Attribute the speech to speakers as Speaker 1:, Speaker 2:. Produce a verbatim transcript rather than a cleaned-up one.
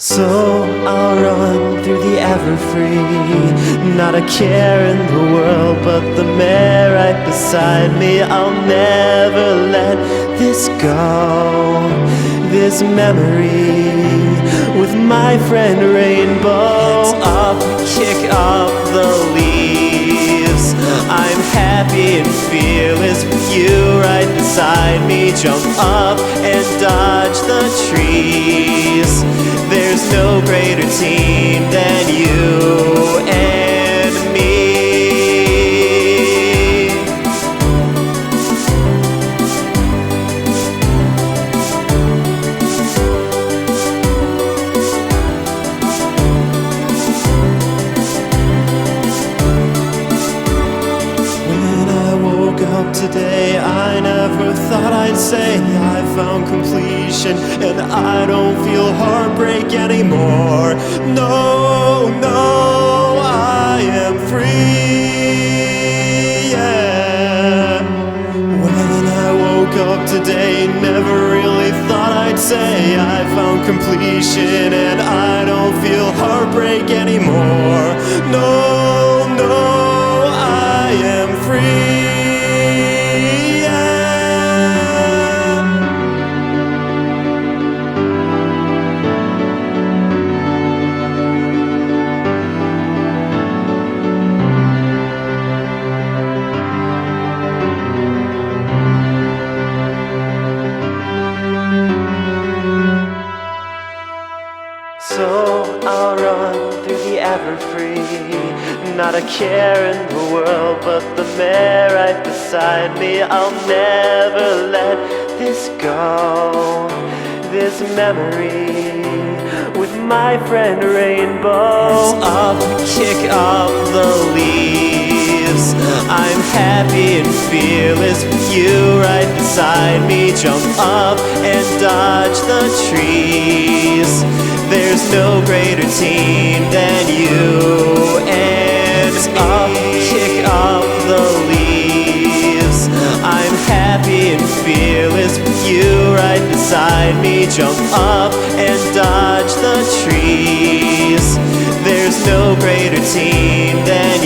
Speaker 1: So I'll run through the Everfree, not a care in the world but the mare right beside me. I'll never let this go, this memory with my friend Rainbow. Hands up, kick up the leaves, I'm happy and fearless with you right beside me. Jump up and dodge the trees, there's no greater team than you and me. When I woke up today, I never thought I'd say I found completion and I don't feel heartbreak anymore. No, no, I am free, yeah. When I woke up today, never really thought I'd say I found completion and I don't feel heartbreak anymore. No, no, I am free. So I'll run through the Everfree, not a care in the world but the mare right beside me. I'll never let this go, this memory with my friend Rainbow. Hands up, kick up the leaves, I'm happy and fearless with you right beside me. Jump up and dodge the trees, there's no greater team than you and me. Up, kick up the leaves, I'm happy and fearless with you right beside me. Jump up and dodge the trees, there's no greater team than